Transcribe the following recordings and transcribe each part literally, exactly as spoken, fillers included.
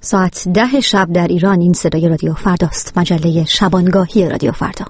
ساعت ده شب در ایران. این صدای رادیو فرداست، مجله شبانگاهی رادیو فردا.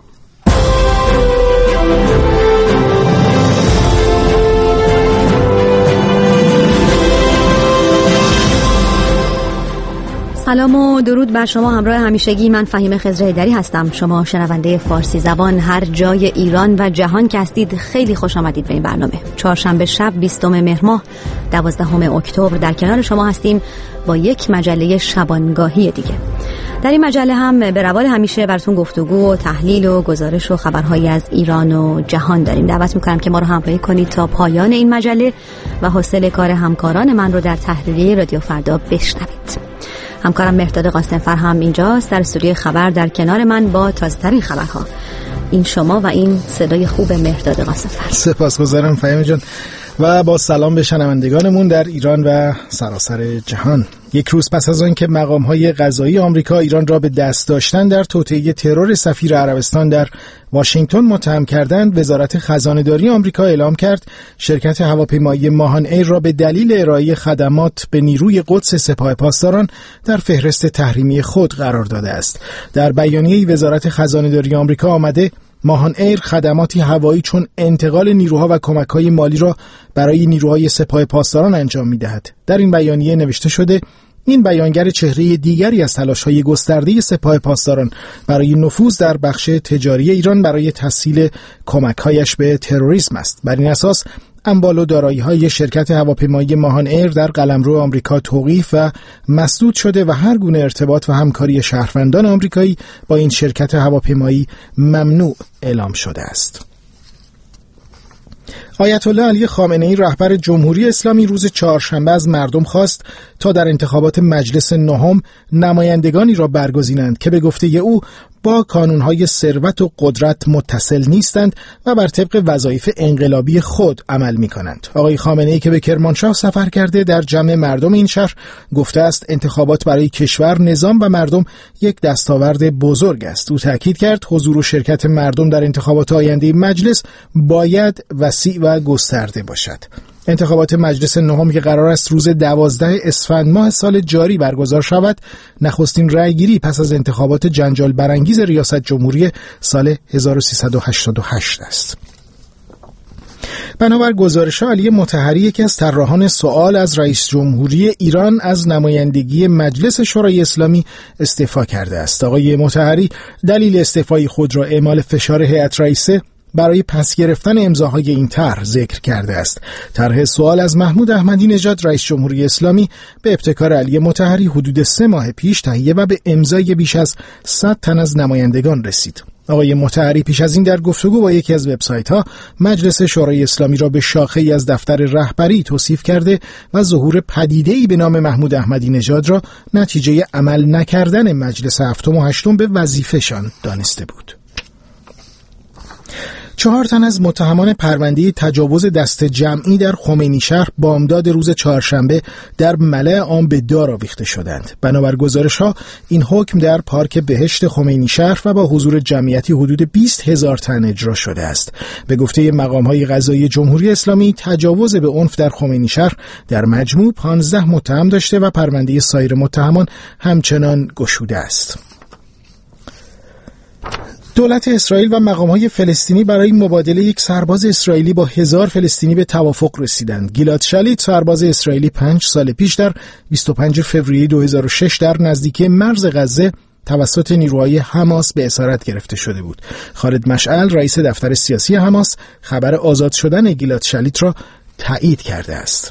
سلام و درود بر شما همراه همیشگی. من فهیم خضره‌ایدری هستم. شما شنونده فارسی زبان هر جای ایران و جهان که هستید خیلی خوش آمدید به این برنامه. چهارشنبه شب بیستم مهر ماه دوازدهم اکتبر در کنار شما هستیم با یک مجله شبانگاهی دیگه. در این مجله هم به روال همیشه براتون گفتگو و تحلیل و گزارش و خبرهایی از ایران و جهان داریم. دعوت میکنم که ما رو همراهی کنید تا پایان این مجله و حوصله کار همکاران من رو در تحلیلیه رادیو فردا بشنوید. همکارم مهرداد قاسم‌فر هم اینجاست در استودیوی خبر در کنار من با تازه‌ترین خبرها. این شما و این صدای خوب مهرداد قاسم‌فر. سپاسگزارم فهیم جان و با سلام به شنوندگانمون در ایران و سراسر جهان. یک روز پس از آن که مقام‌های قضایی آمریکا ایران را به دست داشتن در توطئه ترور سفیر عربستان در واشنگتن متهم کردند، وزارت خزانه‌داری آمریکا اعلام کرد شرکت هواپیمایی ماهان ایر را به دلیل ارائه خدمات به نیروی قدس سپاه پاسداران در فهرست تحریمی خود قرار داده است. در بیانیه‌ای وزارت خزانه‌داری آمریکا آمده ماهان ایر خدماتی هوایی چون انتقال نیروها و کمک‌های مالی را برای نیروهای سپاه پاسداران انجام می‌دهد. در این بیانیه نوشته شده این بیانگر چهره دیگری از تلاش‌های گسترده سپاه پاسداران برای نفوذ در بخش تجاری ایران برای تسهیل کمک‌هایش به تروریسم است. بر این اساس اموال و دارایی‌های شرکت هواپیمایی ماهان ایر در قلمرو آمریکا توقیف و مسدود شده و هر گونه ارتباط و همکاری شهروندان آمریکایی با این شرکت هواپیمایی ممنوع اعلام شده است. آیت الله علی خامنه‌ای رهبر جمهوری اسلامی روز چهارشنبه از مردم خواست تا در انتخابات مجلس نهم نمایندگانی را برگزینند که به گفته او با کانونهای ثروت و قدرت متصل نیستند و بر طبق وظایف انقلابی خود عمل می کنند. آقای خامنه‌ای که به کرمانشاه سفر کرده در جمع مردم این شهر گفته است انتخابات برای کشور، نظام و مردم یک دستاورد بزرگ است. او تاکید کرد حضور و شرکت مردم در انتخابات آینده مجلس باید وسیع و گسترده باشد. انتخابات مجلس نهم که قرار است روز دوازده اسفند ماه سال جاری برگزار شود، نخستین رأیگیری پس از انتخابات جنجال برانگیز ریاست جمهوری سال هزار و سیصد و هشتاد و هشت است. بنابر گزارش علی مطهری یکی از طراحان سؤال از رئیس جمهوری ایران از نمایندگی مجلس شورای اسلامی استعفا کرده است. آقای مطهری دلیل استعفای خود را اعمال فشار هیئت رئیسه برای پس گرفتن امضاهای این طرح ذکر کرده است. طرح سوال از محمود احمدی نژاد رئیس جمهوری اسلامی به ابتکار علی مطهری حدود سه ماه پیش تهیه و به امضای بیش از صد تن از نمایندگان رسید. آقای مطهری پیش از این در گفتگو با یکی از وبسایت‌ها مجلس شورای اسلامی را به شاخه‌ای از دفتر رهبری توصیف کرده و ظهور پدیده‌ای به نام محمود احمدی نژاد را نتیجه عمل نکردن مجلس هفتم و هشتم به وظیفه‌شان دانسته بود. چهار تن از متهمان پرونده تجاوز دست جمعی در خمینی شهر بامداد روز چهارشنبه در ملأ عام به دار آویخته شدند. بنابر گزارش‌ها این حکم در پارک بهشت خمینی شهر و با حضور جمعیتی حدود بیست هزار تن اجرا شده است. به گفته مقام‌های قضایی جمهوری اسلامی تجاوز به عنف در خمینی شهر در مجموع پانزده متهم داشته و پرونده سایر متهمان همچنان گشوده است. دولت اسرائیل و مقام‌های فلسطینی برای مبادله یک سرباز اسرائیلی با هزار فلسطینی به توافق رسیدند. گیلاد شالیت سرباز اسرائیلی پنج سال پیش در بیست و پنجم فوریه دو هزار و شش در نزدیکی مرز غزه توسط نیروهای حماس به اسارت گرفته شده بود. خالد مشعل رئیس دفتر سیاسی حماس خبر آزاد شدن گیلاد شالیت را تایید کرده است.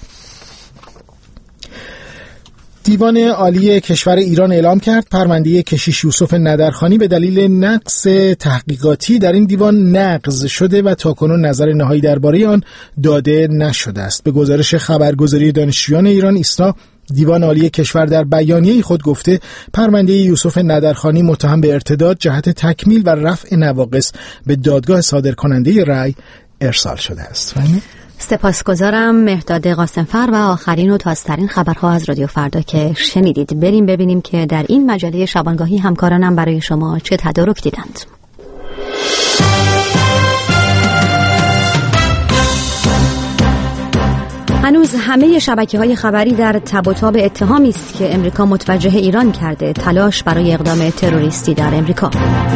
دیوان عالی کشور ایران اعلام کرد پرونده کشیش یوسف ندرخانی به دلیل نقص تحقیقاتی در این دیوان نقض شده و تاکنون نظر نهایی درباره آن داده نشده است. به گزارش خبرگزاری دانشجویان ایران ایسنا، دیوان عالی کشور در بیانیه خود گفته پرونده یوسف ندرخانی متهم به ارتداد جهت تکمیل و رفع نواقص به دادگاه صادرکننده رأی ارسال شده است. سپاسگزارم مهرداد قاسم‌فر و آخرین و تازه‌ترین خبرها از رادیو فردا که شنیدید. بریم ببینیم که در این مجله شبانگاهی همکارانم برای شما چه تدارک دیدند. هنوز همه شبکه‌های خبری در تب و تاب اتهامی است که امریکا متوجه ایران کرده تلاش برای اقدام تروریستی در امریکا.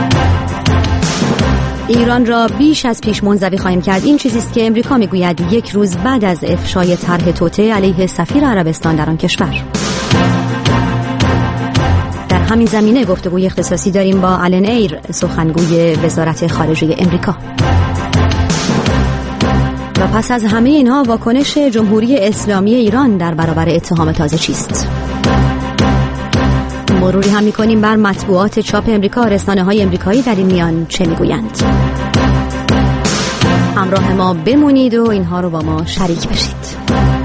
ایران را بیش از پیش منزوی خواهیم کرد. این چیزی است که امریکا میگوید یک روز بعد از افشای طرح توطئه علیه سفیر عربستان در آن کشور. در همین زمینه گفتگوی اختصاصی داریم با آلن ایر، سخنگوی وزارت خارجه امریکا. و پس از همه اینها واکنش جمهوری اسلامی ایران در برابر اتهام تازه چیست؟ مروری هم می‌کنیم بر مطبوعات چاپ امریکا. رسانه‌های امریکایی در این میان چه می‌گویند؟ همراه ما بمونید و اینها رو با ما شریک بشید.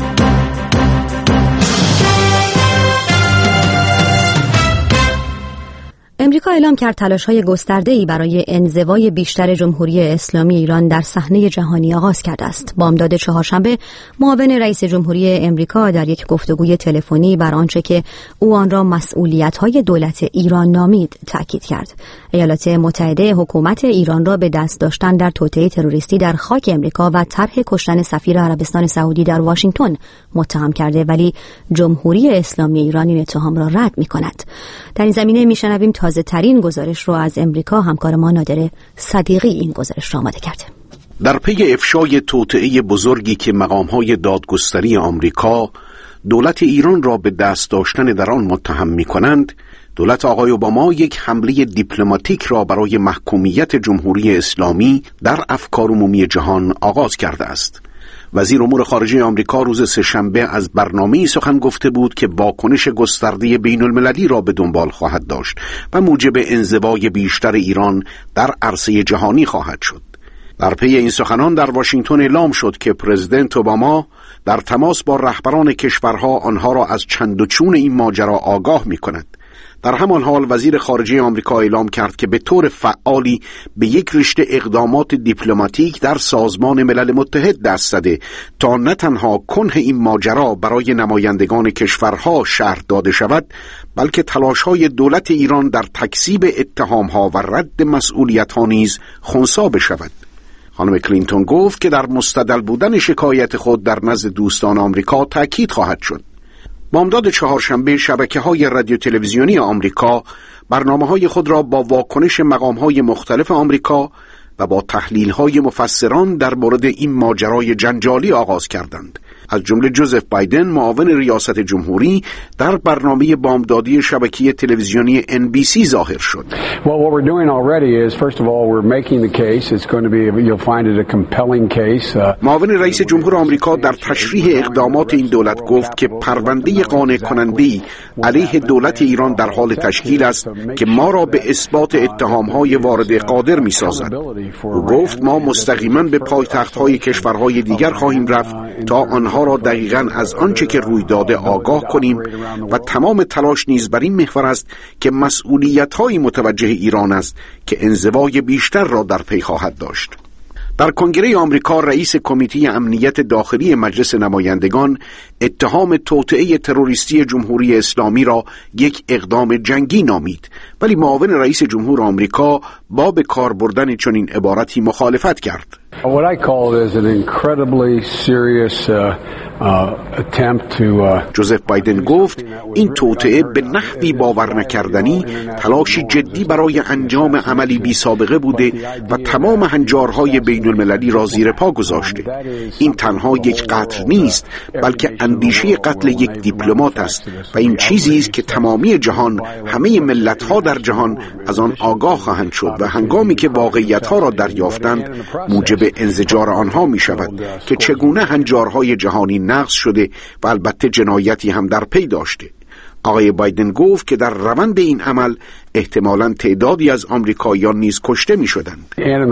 امریکا اعلام کرد تلاش‌های گسترده‌ای برای انزوای بیشتر جمهوری اسلامی ایران در صحنه جهانی آغاز کرده است. بامداد چهارشنبه معاون رئیس جمهوری امریکا در یک گفتگوی تلفنی بر آنچه که او آن را مسئولیت‌های دولت ایران نامید تاکید کرد. ایالات متحده حکومت ایران را به دست داشتن در توطئه تروریستی در خاک امریکا و طرح کشتن سفیر عربستان سعودی در واشنگتن متهم کرده، ولی جمهوری اسلامی ایران این اتهام را رد می‌کند. در این زمینه می‌شنویم تازه ترین گزارش رو از امریکا. همکار ما نادر صدیقی این گزارش را آماده کرده. در پی افشای توطئه بزرگی که مقام‌های دادگستری آمریکا دولت ایران را به دست داشتن در آن متهم می‌کنند، دولت آقای اوباما یک حمله دیپلماتیک را برای محکومیت جمهوری اسلامی در افکار عمومی جهان آغاز کرده است. وزیر امور خارجه آمریکا روز سه‌شنبه از برنامه‌ای سخن گفته بود که واکنش گسترده بین‌المللی را به دنبال خواهد داشت و موجب انزوای بیشتر ایران در عرصه جهانی خواهد شد. در پی این سخنان در واشنگتن اعلام شد که پرزیدنت اوباما در تماس با رهبران کشورها آنها را از چند و چون این ماجرا آگاه می‌کند. در همان حال وزیر خارجه آمریکا اعلام کرد که به طور فعالی به یک رشته اقدامات دیپلماتیک در سازمان ملل متحد دست زده تا نه تنها کنه این ماجرا برای نمایندگان کشورها شرح داده شود، بلکه تلاش‌های دولت ایران در تکذیب اتهام‌ها و رد مسئولیت‌ها نیز خنثی بشود. خانم کلینتون گفت که در مستدل بودن شکایت خود در نزد دوستان آمریکا تأکید خواهد شد. بامداد چهارشنبه شبکه‌های رادیو تلویزیونی آمریکا برنامه‌های خود را با واکنش مقام‌های مختلف آمریکا و با تحلیل‌های مفسران در مورد این ماجرای جنجالی آغاز کردند. از جمله جوزف بایدن معاون ریاست جمهوری در برنامه بامدادی شبکه تلویزیونی ان بی سی ظاهر شد. Well, what we're doing already is, first of all, we're making the case. It's going to be, you'll find it a compelling case. معاون رئیس جمهور آمریکا در تشریح اقدامات این دولت گفت که پرونده قانع کننده‌ای علیه دولت ایران در حال تشکیل است که ما را به اثبات اتهام‌های وارده قادر می‌سازد. او گفت ما مستقیما به پایتخت‌های کشورهای دیگر خواهیم رفت تا آنها را دقیقاً از آنچه که روی داده آگاه کنیم و تمام تلاش نیز بر این محور است که مسئولیت‌های متوجه ایران است که انزوای بیشتر را در پی خواهد داشت. در کنگره آمریکا رئیس کمیته امنیت داخلی مجلس نمایندگان اتهام توطئه تروریستی جمهوری اسلامی را یک اقدام جنگی نامید، ولی معاون رئیس جمهور آمریکا با به کار بردن چنین عبارتی مخالفت کرد. What I call it is an incredibly serious uh, uh, attempt to uh, جوزف بایدن گفت این توطئه به نحوی باور نکردنی تلاشی جدی برای انجام عملی بی سابقه بوده و تمام هنجارهای بین المللی را زیر پا گذاشته. این تنها یک قتل نیست، بلکه اندیشه قتل یک دیپلمات است و این چیزی است که تمامی جهان، همه ملت‌ها در جهان از آن آگاه خواهند شد و هنگامی که واقعیت‌ها را دریافتند موجب انزجار آنها می شود که چگونه هنجارهای جهانی نقض شده و البته جنایتی هم در پی داشته. آقای بایدن گفت که در روند این عمل احتمالاً تعدادی از آمریکاییان نیز کشته می شدند.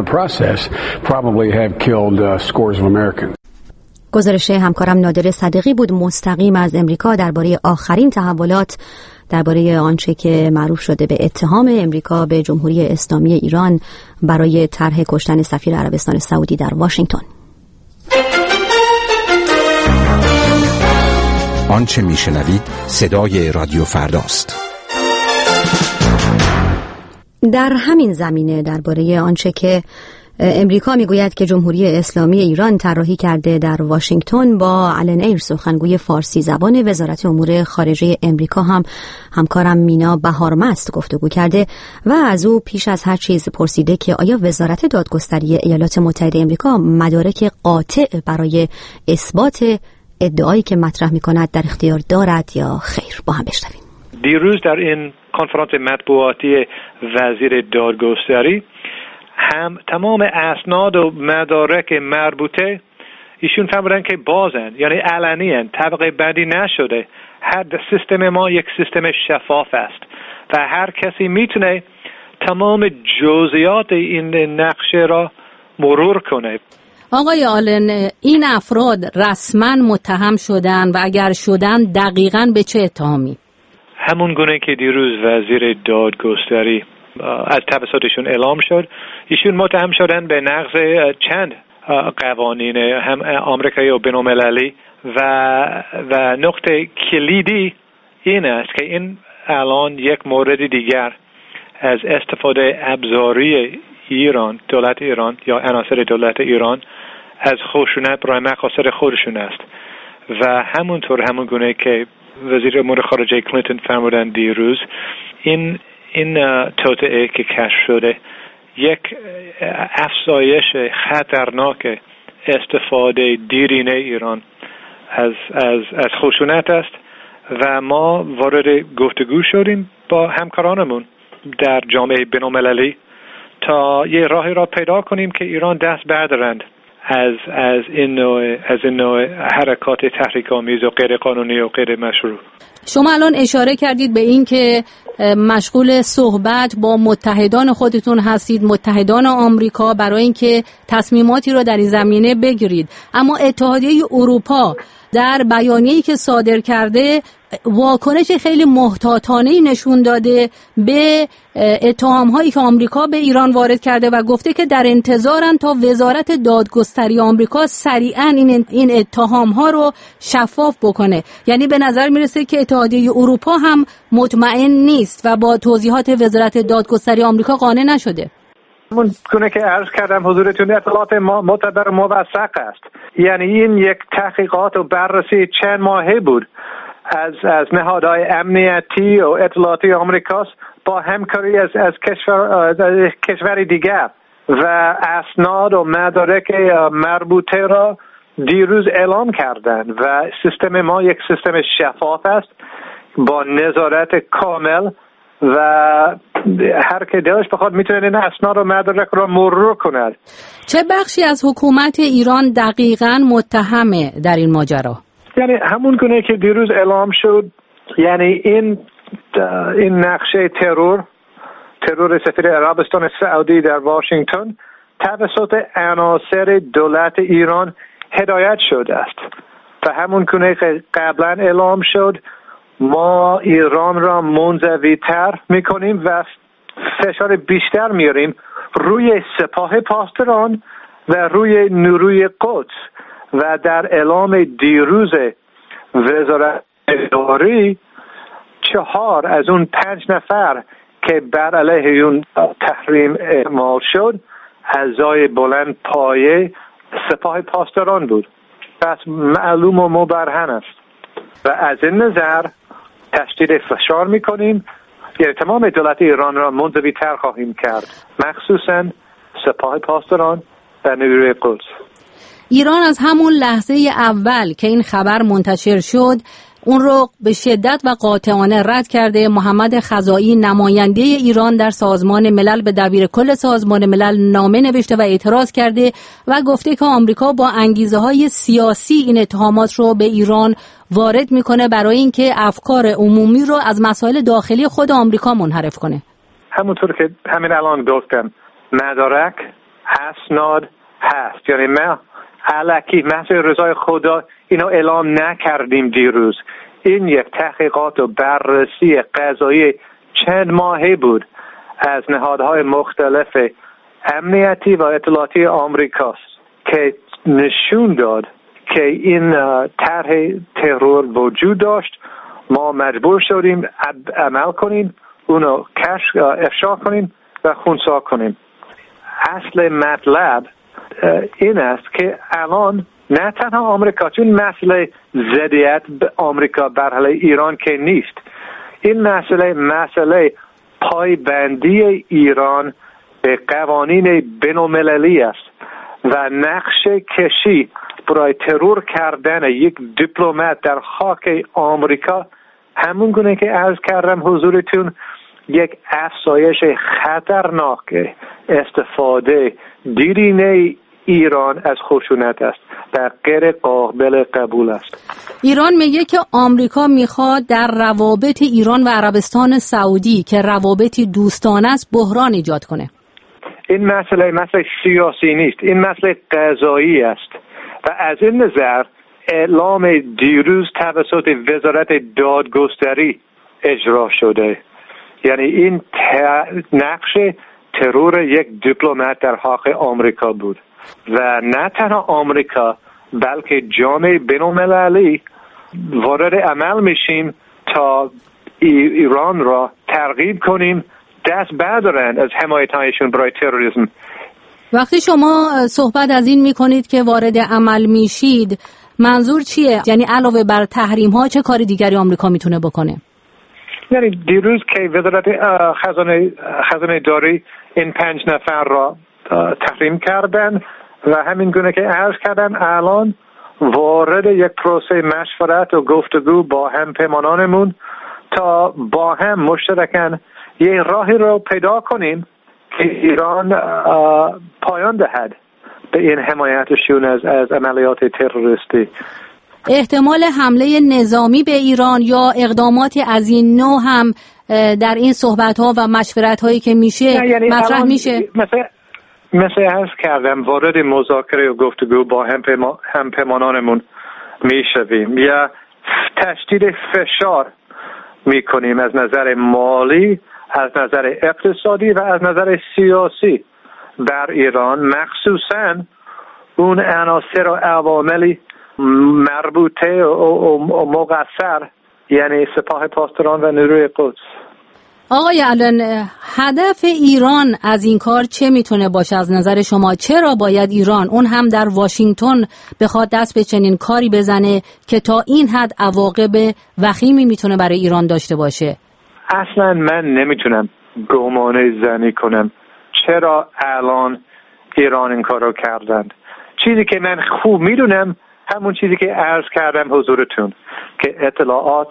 گزارش همکارم نادر صدیقی بود مستقیم از امریکا درباره آخرین تحولات درباره آنچه که معروف شده به اتهام امریکا به جمهوری اسلامی ایران برای طرح کشتن سفیر عربستان سعودی در واشنگتن. آنچه میشنوید صدای رادیو فرداست. در همین زمینه درباره آنچه که امریکا میگوید که جمهوری اسلامی ایران طراحی کرده در واشنگتن با آلن ایر سخنگوی فارسی زبان وزارت امور خارجه امریکا هم همکارم مینا بهارمست گفتگو کرده و از او پیش از هر چیز پرسیده که آیا وزارت دادگستری ایالات متحده امریکا مدارک قاطع برای اثبات ادعایی که مطرح میکند در اختیار دارد یا خیر. با هم بشنویم. دیروز در این کنفرانس مطبوعاتی وزیر دادگستری هم تمام اسناد و مدارک مربوطه ایشون فرمودن که بازن، یعنی علنی‌اند، طبقه بندی نشده. هر سیستم ما یک سیستم شفاف است و هر کسی میتونه تمام جزئیات این نقشه را مرور کنه. آقای آلن، این افراد رسما متهم شدن و اگر شدن دقیقاً به چه اتهامی؟ همون گونه که دیروز وزیر دادگستری از توسطشون اعلام شد، ایشون متهم شدن به نقض چند قوانین هم آمریکایی و بین‌المللی و و نقطه کلیدی این است که این الان یک مورد دیگر از استفاده ابزاری ایران، دولت ایران یا عناصر دولت ایران از خشونت برای مقاصد خودشون است و همونطور همون گونه که وزیر امور خارجه کلینتون فرمودن دیروز، این این توطئه که کشف شده یک افزایش خطرناک استفاده دیرینه ایران از از از خشونت است و ما وارد گفتگو شدیم با همکارانمون در جامعه بین‌المللی تا یه راهی را پیدا کنیم که ایران دست بردارند از از این نوع از این نوع حرکات تحریک‌آمیز و غیر قانونی و غیر مشروع. شما الان اشاره کردید به این که مشغول صحبت با متحدان خودتون هستید، متحدان آمریکا، برای اینکه تصمیماتی رو در این زمینه بگیرید، اما اتحادیه اروپا در بیانیه‌ای که صادر کرده واکنش خیلی محتاطانه‌ای نشون داده به اتهام‌هایی که آمریکا به ایران وارد کرده و گفته که در انتظارن تا وزارت دادگستری آمریکا سریعاً این این اتهام‌ها رو شفاف بکنه. یعنی به نظر میرسه که اتحادیه اروپا هم مطمئن نیست و با توضیحات وزارت دادگستری آمریکا قانع نشده. همون گونه که عرض کردم حضورتون، اطلاعات معتبر موثق است. یعنی این یک تحقیقات و بررسی چند ماهه بود از از نهادهای امنیتی و اطلاعاتی آمریکاست با همکاری از از کشور کشور دیگر و اسناد و مدارک مربوطه را دیروز اعلام کردند و سیستم ما یک سیستم شفاف است با نظارت کامل و هر که دلش بخواد میتونه این اسناد و مدارک را مرور کند. چه بخشی از حکومت ایران دقیقاً متهمه در این ماجرا؟ یعنی همون گونه که دیروز اعلام شد، یعنی این این نقشه ترور ترور سفیر عربستان سعودی در واشنگتن توسط عناصر دولت ایران هدایت شده است و همون گونه که قبلا اعلام شد ما ایران را منزوی تر میکنیم و فشار بیشتر میاریم روی سپاه پاسداران و روی نیروی قدس و در اعلام دیروز وزارت داری چهار از اون پنج نفر که بر علیه اون تحریم اعمال شد اعضای بلند پایه سپاه پاسداران بود. پس معلوم و مبرهن است و از این نظر تشدید فشار میکنیم، یعنی تمام دولت ایران را منزوی تر خواهیم کرد، مخصوصا سپاه پاسداران و نیروی قدس. ایران از همون لحظه اول که این خبر منتشر شد اون رو به شدت و قاطعانه رد کرده. محمد خزائی نماینده ایران در سازمان ملل به دبیر کل سازمان ملل نامه نوشته و اعتراض کرده و گفته که آمریکا با انگیزه‌های سیاسی این اتهامات رو به ایران وارد میکنه برای اینکه افکار عمومی رو از مسائل داخلی خود آمریکا منحرف کنه. همونطور که همین الان گفتم مدارک اسناد هست، یعنی ما الکی محض رضای خدا اینو اعلام نکردیم دیروز. این یک تحقیقات و بررسی قضایی چند ماهه بود از نهادهای مختلف امنیتی و اطلاعاتی آمریکاست که نشون داد که این طرح ترور وجود داشت. ما مجبور شدیم عمل کنیم، اونو کشف افشا کنیم و خنثی کنیم. اصل مطلب این است که الان نه تنها آمریکا، چون مسئله ضدیت به آمریکا بر علیه ایران که نیست، این مسئله مسئله پایبندی ایران به قوانین بین‌المللی است و نقش کشی برای ترور کردن یک دیپلمات در خاک آمریکا، همون گونه که عرض کردم حضورتون، یک افزایش خطرناک استفاده دیرینه ایران از خشونت است و غیر قابل قبول است. ایران میگه که آمریکا میخواد در روابط ایران و عربستان سعودی که روابطی دوستانه است بحران ایجاد کنه. این مسئله مسئله سیاسی نیست، این مسئله قضایی است و از این نظر اعلام دیروز توسط وزارت دادگستری اجرا شده، یعنی این نقش ترور یک دیپلمات در حق آمریکا بود و نه تنها آمریکا بلکه جامعه بین‌المللی وارد عمل میشیم تا ایران را ترغیب کنیم دست بردارن از حمایت‌هایشون برای تروریسم. وقتی شما صحبت از این میکنید که وارد عمل میشید، منظور چیه؟ یعنی علاوه بر تحریم ها چه کاری دیگری آمریکا میتونه بکنه؟ یعنی دیروز که وزارت خزانه خزانه داری این پنج نفر را تحریم کردن و همین گونه که عرض کردم الان وارد یک پروسه مشورت و گفتگو با هم پیمانانمون تا با هم مشترکاً یه راهی رو پیدا کنیم که ایران پایان دهد به این حمایتشون از از عملیات تروریستی. احتمال حمله نظامی به ایران یا اقداماتی از این نوع هم در این صحبت‌ها و مشورت‌هایی که میشه یعنی مطرح میشه؟ مثلا مثل عرض کردم وارد مذاکره و گفتگو با هم پیما، هم پیمانانمون میشویم یا تشدید فشار میکنیم از نظر مالی، از نظر اقتصادی و از نظر سیاسی بر ایران، مخصوصاً اون عناصر و عواملی مربوطه و مقصر، یعنی سپاه پاسداران و نیروی قدس. آقای علن، هدف ایران از این کار چه میتونه باشه از نظر شما؟ چرا باید ایران، اون هم در واشنگتن، بخواد دست به چنین کاری بزنه که تا این حد عواقب وخیمی میتونه برای ایران داشته باشه؟ اصلا من نمیتونم گمان زنی کنم چرا الان ایران این کارو کردند. چیزی که من خوب میدونم همون چیزی که عرض کردم حضورتون که اطلاعات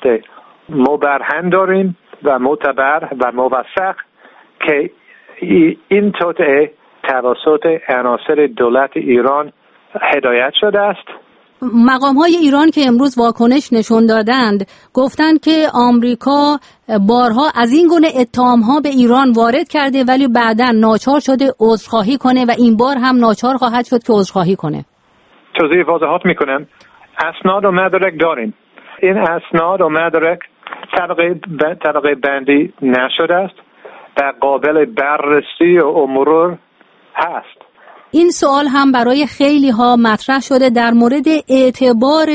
مبرهن داریم و معتبر و موثق که این توطئه توسط عناصر دولت ایران هدایت شده است. مقام‌های ایران که امروز واکنش نشون دادند گفتند که آمریکا بارها از این گونه اتهام‌ها به ایران وارد کرده ولی بعداً ناچار شده عذرخواهی کنه و این بار هم ناچار خواهد شد که عذرخواهی کنه. توضیح واضحات میکنم. اسناد و مدارک داریم. این اسناد و مدارک طبقه طبقه بندی نشده است و قابل بررسی و مرور هست. این سوال هم برای خیلی ها مطرح شده در مورد اعتبار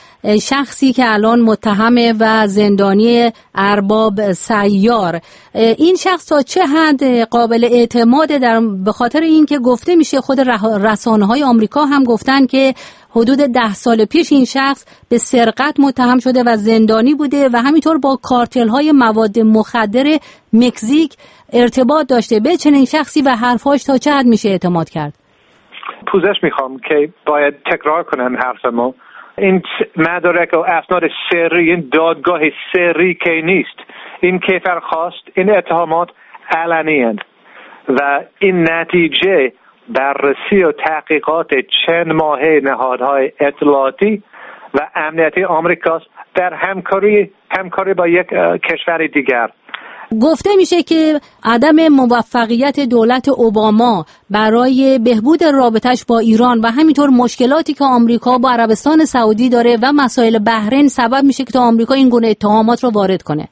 شخصی که الان متهمه و زندانی ارباب سیار. این شخص تا چه حد قابل اعتماده؟ در به خاطر اینکه گفته میشه خود رسانه‌های آمریکا هم گفتن که حدود ده سال پیش این شخص به سرقت متهم شده و زندانی بوده و همینطور با کارتل‌های مواد مخدر مکزیک ارتباط داشته. به چنین شخصی و حرفاش تا چه حد میشه اعتماد کرد؟ پوزش میخوام که باید تکرار کنم حرفمو. این مدارک و اسناد سری، این دادگاه سری که نیست، این کیفرخواست، این اتهامات علنی هستند و این نتیجه بررسی و تحقیقات چند ماهه نهادهای اطلاعاتی و امنیتی آمریکاست در همکاری همکاری با یک کشور دیگر. گفته میشه که عدم موفقیت دولت اوباما برای بهبود رابطش با ایران و همینطور مشکلاتی که آمریکا با عربستان سعودی داره و مسائل بحرین سبب میشه که تا آمریکا این گونه اتهامات رو وارد کنه.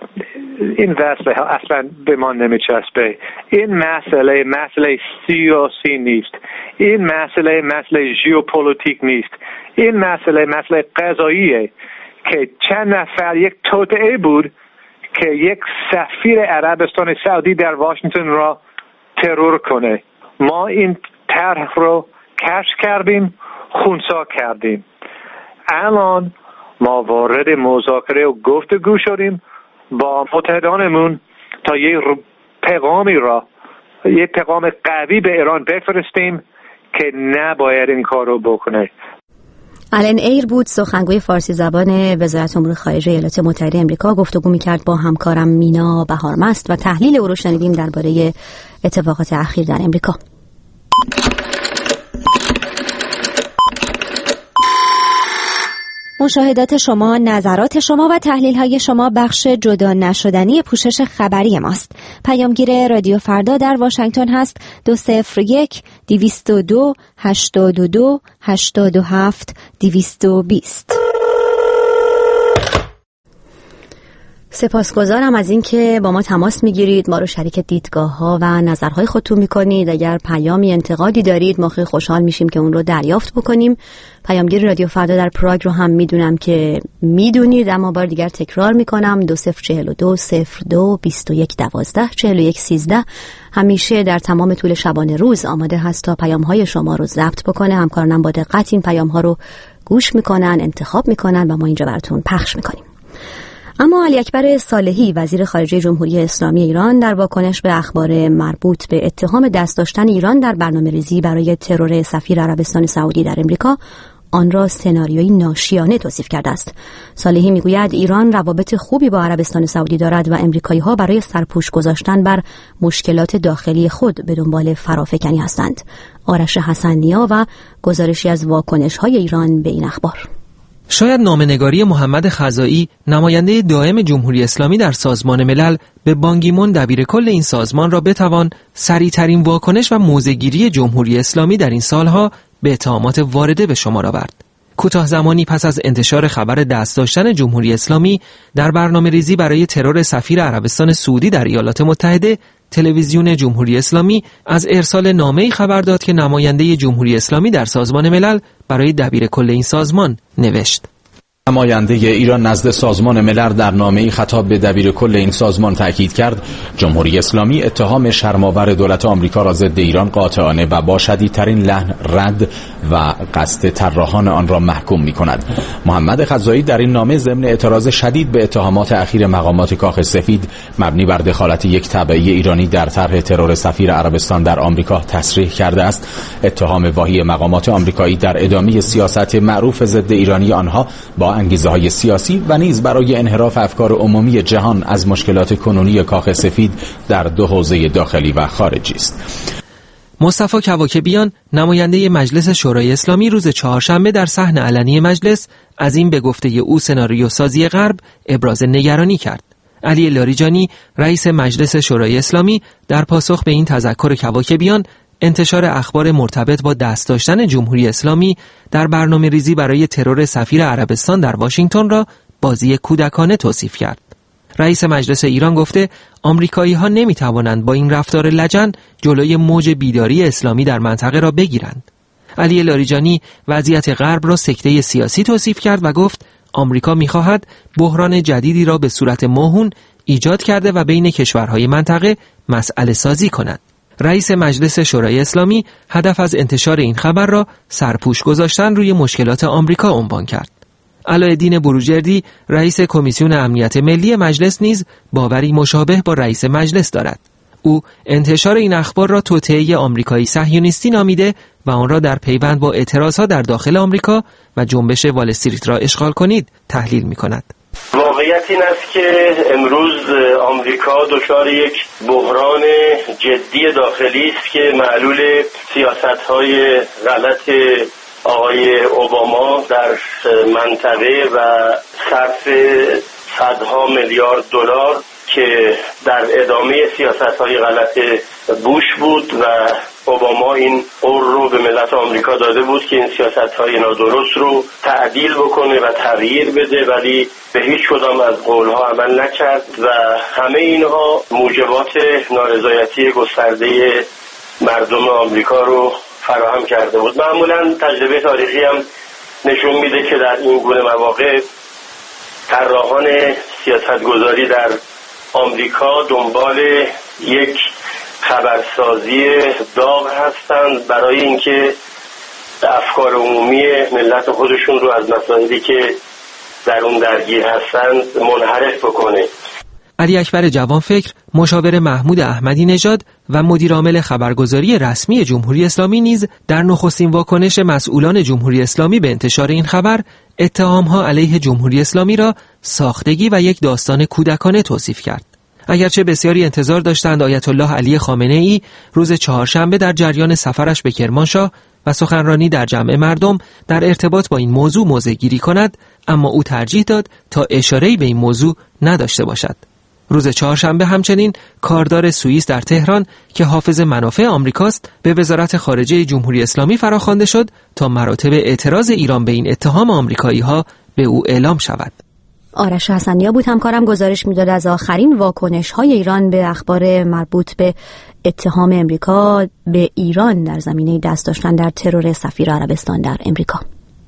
این مسئله اصلا به ما نمیچسبه. این مسئله مسئله سیاسی نیست. این مسئله مسئله ژئوپلیتیک نیست. این مسئله مسئله قضاییه که چند نفر، یک توطئه بود که یک سفیر عربستان سعودی در واشنگتن را ترور کنه ما این طرح رو کشف کردیم، خونسا کردیم. الان ما وارد مذاکره و گفتگو شدیم با متحدانمون تا یه پیغامی را، یه پیغام قوی به ایران بفرستیم که نباید این کار رو بکنه. آلن ایر بود، سخنگوی فارسی زبان وزارت امور خارجه ایالات متحده آمریکا. گفتگو می‌کرد با همکارم مینا بهارمست و تحلیل او رو شنیدیم درباره اتفاقات اخیر در آمریکا. مشاهدات شما، نظرات شما و تحلیل‌های شما بخش جدا نشدنی پوشش خبری ماست. پیامگیر رادیو فردا در واشنگتن هست دو صفر یک دویست و دو هشتاد و دو هشتاد و هفت دویست و بیست. سپاسگزارم از اینکه با ما تماس میگیرید، ما رو شریک دیدگاه ها و نظرهای خودتون میکنید. اگر پیامی، انتقادی دارید ما خیلی خوشحال میشیم که اون رو دریافت بکنیم. پیامگیر رادیو فردا در پراگ رو هم میدونم که میدونید، اما بار دیگر تکرار میکنم دو صفر چهل و دو صفر دو بیست و یک دوازده چهل و یک سیزده همیشه در تمام طول شبانه روز آماده هست تا پیام های شما رو ضبط بکنه. همکارانم با دقت این پیام ها رو گوش میکنن، انتخاب میکنن و ما اینجا براتون پخش میکنیم. اما علی اکبر صالحی وزیر خارجه جمهوری اسلامی ایران در واکنش به اخبار مربوط به اتهام دست داشتن ایران در برنامه‌ریزی برای ترور سفیر عربستان سعودی در امریکا آن را سناریویی ناشیانه توصیف کرده است. صالحی میگوید ایران روابط خوبی با عربستان سعودی دارد و امریکایی‌ها برای سرپوش گذاشتن بر مشکلات داخلی خود به دنبال فرافکنی هستند. آرش حسن‌نیا و گزارشی از واکنش‌های ایران به این اخبار. شاید نامه‌نگاری محمد خزائی، نماینده دائم جمهوری اسلامی در سازمان ملل، به بان کی مون دبیرکل این سازمان را بتوان سریع‌ترین واکنش و موضع‌گیری جمهوری اسلامی در این سالها به اتهامات وارده به شمار آورد. کوتاه زمانی پس از انتشار خبر دست داشتن جمهوری اسلامی در برنامه‌ریزی برای ترور سفیر عربستان سعودی در ایالات متحده، تلویزیون جمهوری اسلامی از ارسال نامه‌ای خبر داد که نماینده جمهوری اسلامی در سازمان ملل برای دبیرکل این سازمان نوشت. نماینده ایران نزد سازمان ملل در نامه‌ای خطاب به دبیرکل این سازمان تاکید کرد جمهوری اسلامی اتهام شرم‌آور دولت آمریکا را ضد ایران قاطعانه و با شدیدترین لحن رد و قصد طراحان آن را محکوم می‌کند. محمد خزائی در این نامه ضمن اعتراض شدید به اتهامات اخیر مقامات کاخ سفید مبنی بر دخالت یک تبعی ایرانی در طرح ترور سفیر عربستان در آمریکا تصریح کرده است اتهام واهی مقامات آمریکایی در ادامه سیاست معروف ضد ایرانی آنها با انگیزه‌های سیاسی و نیز برای انحراف افکار عمومی جهان از مشکلات کنونی کاخ سفید در دو حوزه داخلی و خارجی است. مصطفی کواکبیان، نماینده مجلس شورای اسلامی، روز چهارشنبه در صحن علنی مجلس از این به گفته او سناریو سازی غرب ابراز نگرانی کرد. علی لاریجانی، رئیس مجلس شورای اسلامی، در پاسخ به این تذکر کواکبیان انتشار اخبار مرتبط با دست داشتن جمهوری اسلامی در برنامه ریزی برای ترور سفیر عربستان در واشنگتن را بازی کودکانه توصیف کرد. رئیس مجلس ایران گفته آمریکایی ها نمی توانند با این رفتار لجن جلوی موج بیداری اسلامی در منطقه را بگیرند. علی لاریجانی وضعیت غرب را سکته سیاسی توصیف کرد و گفت آمریکا می خواهد بحران جدیدی را به صورت موهون ایجاد کرده و بین کشورهای منطقه مسئله سازی کند. رئیس مجلس شورای اسلامی هدف از انتشار این خبر را سرپوش گذاشتن روی مشکلات آمریکا عنوان کرد. علایالدین بروجردی، رئیس کمیسیون امنیت ملی مجلس نیز باوری مشابه با رئیس مجلس دارد. او انتشار این اخبار را توطئه آمریکایی صهیونیستی نامیده و آن را در پیوند با اعتراضات در داخل آمریکا و جنبش وال استریت را اشغال کنید تحلیل می‌کند. واقعیت این است که امروز آمریکا دچار یک بحران جدی داخلی است که معلول سیاست‌های غلط آقای اوباما در منطقه و صرف صدها میلیارد دلار که در ادامه سیاست‌های غلط بوش بود و اوباما این قول رو به ملت آمریکا داده بود که این سیاست‌های نادرست رو تعدیل بکنه و تغییر بده، ولی به هیچ کدام از قول‌ها عمل نکرد و همه اینها موجبات نارضایتی گسترده مردم آمریکا رو فراهم کرده بود. معمولاً تجربه تاریخی هم نشون میده که در این گونه مواقع طراحان سیاستگذاری در آمریکا دنبال یک خبرسازی داغ هستند برای اینکه افکار عمومی ملت خودشون رو از مسائلی که در اون درگیر هستند منحرف بکنه. علی اکبر جوانفکر، مشاور محمود احمدی نژاد و مدیر عامل خبرگزاری رسمی جمهوری اسلامی نیز در نخستین واکنش مسئولان جمهوری اسلامی به انتشار این خبر، اتهام‌ها علیه جمهوری اسلامی را ساختگی و یک داستان کودکانه توصیف کرد. اگرچه بسیاری انتظار داشتند آیت الله علی خامنه‌ای روز چهارشنبه در جریان سفرش به کرمانشاه و سخنرانی در جمع مردم در ارتباط با این موضوع موضع‌گیری کند، اما او ترجیح داد تا اشاره‌ای به این موضوع نداشته باشد. روز چهارشنبه همچنین کاردار سوئیس در تهران که حافظ منافع آمریکاست به وزارت خارجه جمهوری اسلامی فراخوانده شد تا مراتب اعتراض ایران به این اتهام آمریکایی‌ها به او اعلام شود. آرش حسنیا بود همکارم، گزارش میداد از آخرین واکنش‌های ایران به اخبار مربوط به اتهام امریکا به ایران در زمینه دست داشتن در ترور سفیر عربستان در امریکا.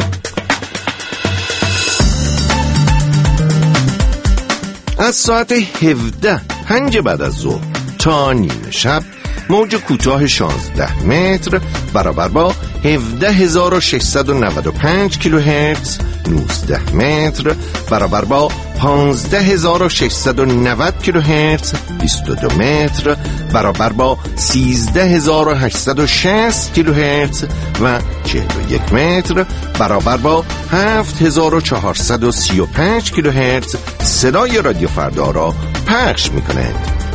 از ساعت هفده پنج بعد از ظهر تا نیم شب موج کوتاه شانزده متر برابر با هفده هزار و ششصد و نود و پنج کیلوهرتز، نوزده متر برابر با پانزده هزار و ششصد و نود کیلوهرتز، بیست و دو متر برابر با سیزده هزار و هشتصد و شصت کیلوهرتز و چهل و یک متر برابر با هفت هزار و چهارصد و سی و پنج کیلوهرتز صدای رادیو فردا را پخش می‌کند.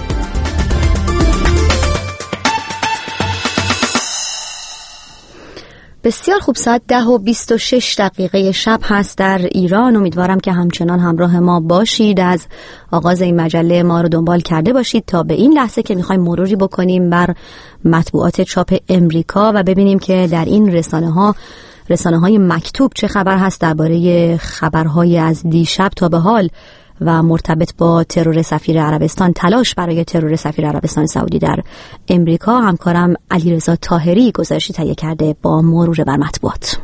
بسیار خوب، ساعت ده و بیست و شش دقیقه شب هست در ایران. امیدوارم که همچنان همراه ما باشید، از آغاز این مجله ما رو دنبال کرده باشید تا به این لحظه که میخوایم مروری بکنیم بر مطبوعات چاپ امریکا و ببینیم که در این رسانه ها رسانه های مکتوب چه خبر هست درباره خبرهای از دیشب تا به حال و مرتبط با ترور سفیر عربستان، تلاش برای ترور سفیر عربستان سعودی در امریکا. همکارم علیرضا طاهری گزارشی تهیه کرده با مرور بر مطبوعات.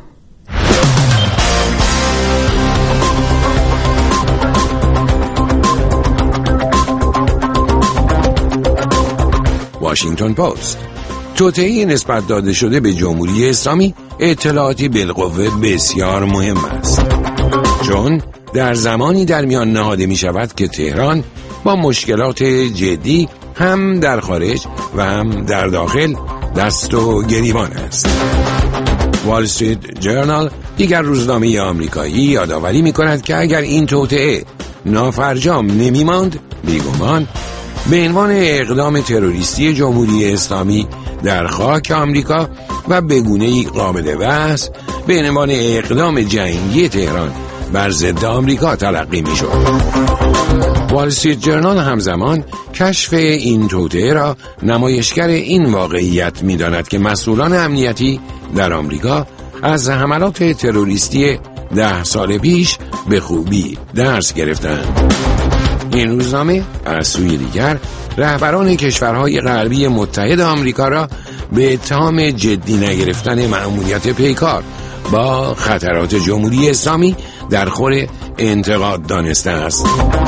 واشنگتن پست: توطئه نسبت داده شده به جمهوری اسلامی اطلاعاتی بالقوه بسیار مهم است، چون در زمانی در میان نهاده می شود که تهران با مشکلات جدی هم در خارج و هم در داخل دست و گریبان است. وال استریت جورنال، دیگر روزنامه آمریکایی، یادآوری می کند که اگر این توطئه نافرجام نمی ماند، بیگمان به عنوان اقدام تروریستی جمهوری اسلامی در خاک آمریکا و به گونه‌ای قابل بحث به عنوان اقدام جنگی تهران بر ضد آمریکا تلقی می شود. وال استریت جورنال همزمان کشف این توطئه را نمایشگر این واقعیت می داند که مسئولان امنیتی در آمریکا از حملات تروریستی ده سال پیش به خوبی درس گرفتند. این روزنامه از سوی دیگر رهبران کشورهای غربی متحد آمریکا را به اتهام جدی نگرفتن مأموریت پیکار با خطرات جمهوری اسلامی در خور انتقاد دانسته است.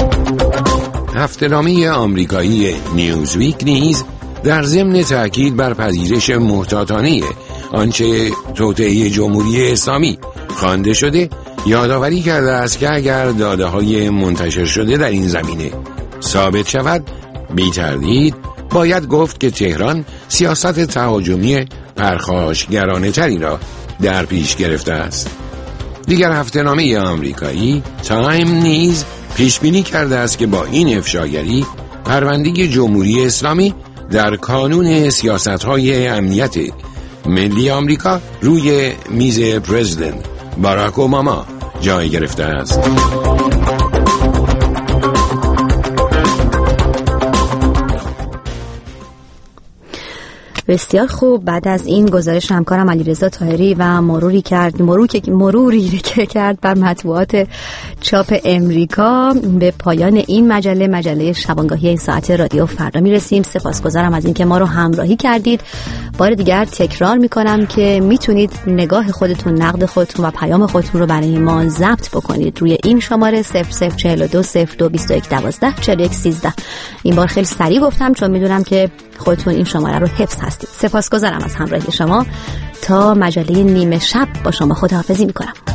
هفته‌نامه آمریکایی نیوزویک نیز در ضمن تأکید بر پذیرش محتاطانه آنچه توطئه جمهوری اسلامی خوانده شده یادآوری کرده است که اگر داده‌های منتشر شده در این زمینه ثابت شود، بی تردید باید گفت که تهران سیاست تهاجمی پرخاشگرانه تری را در پیش گرفته است. دیگر هفته‌نامه آمریکایی تایم نیز پیش بینی کرده است که با این افشاگری پرونده جمهوری اسلامی در کانون سیاست‌های امنیت ملی آمریکا روی میز پرزیدنت باراک اوباما جای گرفته است. بسیار خوب. بعد از این گزارش همکارم علیرضا طاهری و مروری کرد مروری که مروری که کرد بر مطبوعات چاپ امریکا، به پایان این مجله مجله شبانگاهی این ساعت رادیو فردا میرسیم. سپاسگزارم از اینکه ما رو همراهی کردید. بار دیگر تکرار میکنم که میتونید نگاه خودتون، نقد خودتون و پیام خودتون رو برای ما ضبط بکنید روی این شماره صفر صفر چهل و دو صفر دو بیست و یک دوازده چهل و یک سیزده. این بار خیلی سریع گفتم چون میدونم که خودتون این شماره رو حفظ هستید. سپاسگزارم از همراهی شما. تا مجله نیمه شب با شما خداحافظی میکنم.